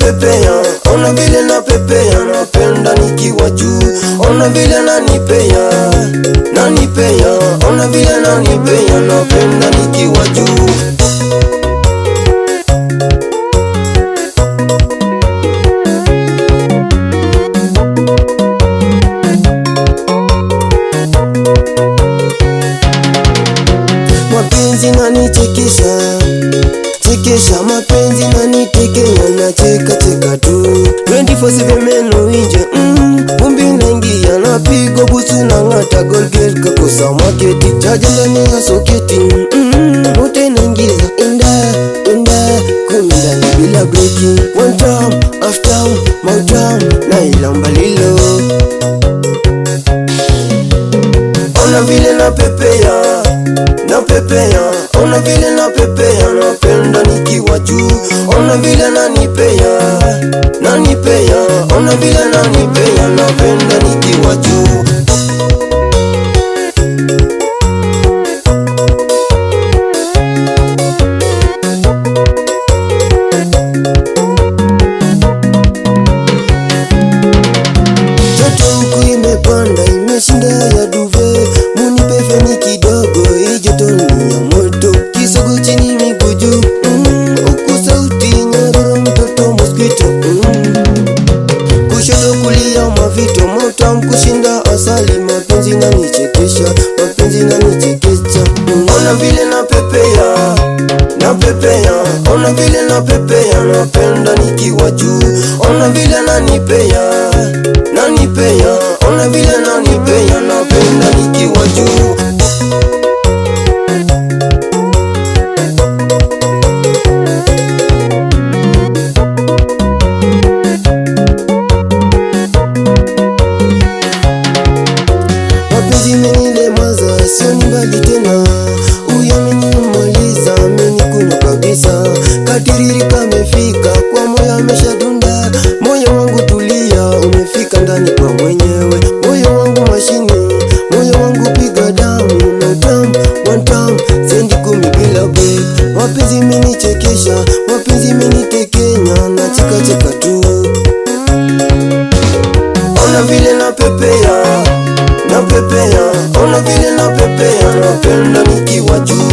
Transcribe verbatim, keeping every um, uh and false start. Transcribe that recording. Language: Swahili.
pepea, ona vile na pepea, napenda nikiwa juu. Ona vile nanipea, nanipea, ona vile nanipea, napenda nikiwa juu. Mapenzi nanichekesha, chekesha, mapenzi nanitekenya, na cheka cheka tu twenty-four seven meno inje. mm, Vumbi naingia, napigo busu na ngata Colgate kakosa marketi, chaja ndani ya soketi. mm, Mote naingiza inda, inda, kumindani bila breaking. One time, half time, my time, na ilamba lilo. Ona vile na pepea, na pepea, ona vile na pepea, napenda nikiwa juu. Ona vile nanipea, nanipea, ona vile nanipea, napenda nikiwa juu. Joto huku imepanda, imeshinda ya duve, munipe feni kidogo, hii joto ni ya moto. Kisogo chini miguu juu, mm, huku sauti nyororo, mtoto mosquito. mm. Kushoto kulia mavito, motam kushinda asali. Mapenzi nanichekesha, mapenzi nanichekesha. mm. Ona vile na pepea, na pepea, ona vile na pepea, napenda nikiwa juu. Ona vile nanipea, nanipea, ona vile nanipea, napenda nikiwa juu. Mapenzi menilemaza, sioni mbali tena, huyu amenimaliza, amenikunywa kabisa. Katiriri kamefika, kwa moyo ameshadunda. Moyo wangu tulia, umefika ndani kwa mwenyewe. Moyo wangu mashini, moyo wangu piga damu. No time, one time, sendi kumi bila break. Mapenzi menichekesha, mapenzi menitekenya, na cheka cheka tu. Ona vile na pepea, na pepea, ona vile na pepea, napenda nikiwa juu.